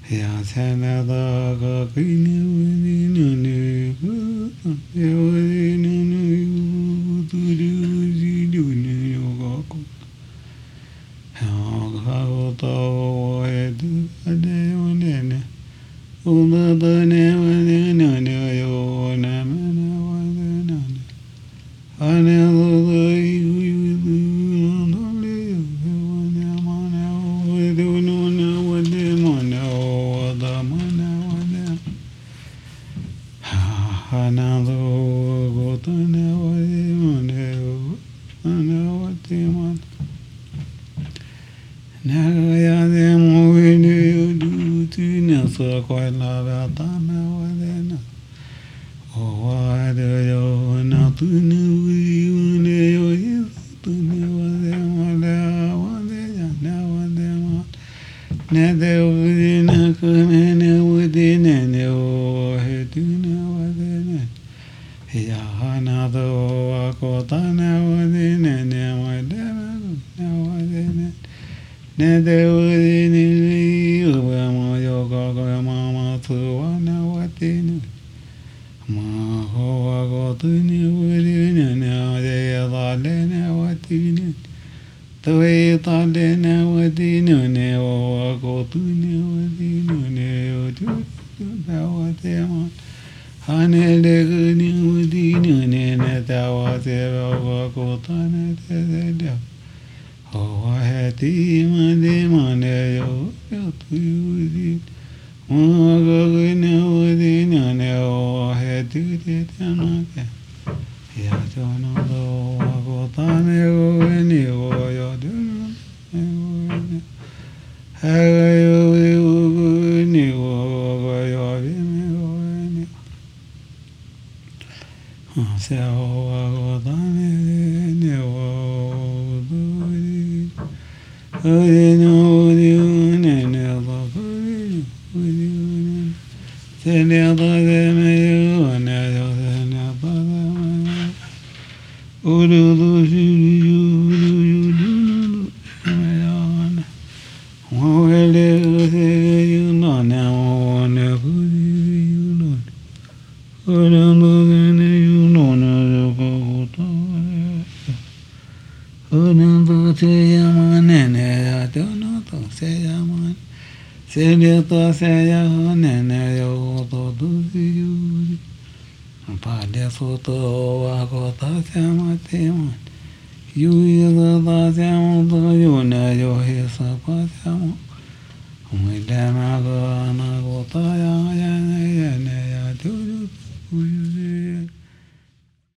ya se na da ga ki ni ni ni ni yo ni ni tu du ji du ni yo ga ku ha ga go ta wo e du de yo ne ne o na da ne wa ne ne yo na ma na wa ne na ne a ne do do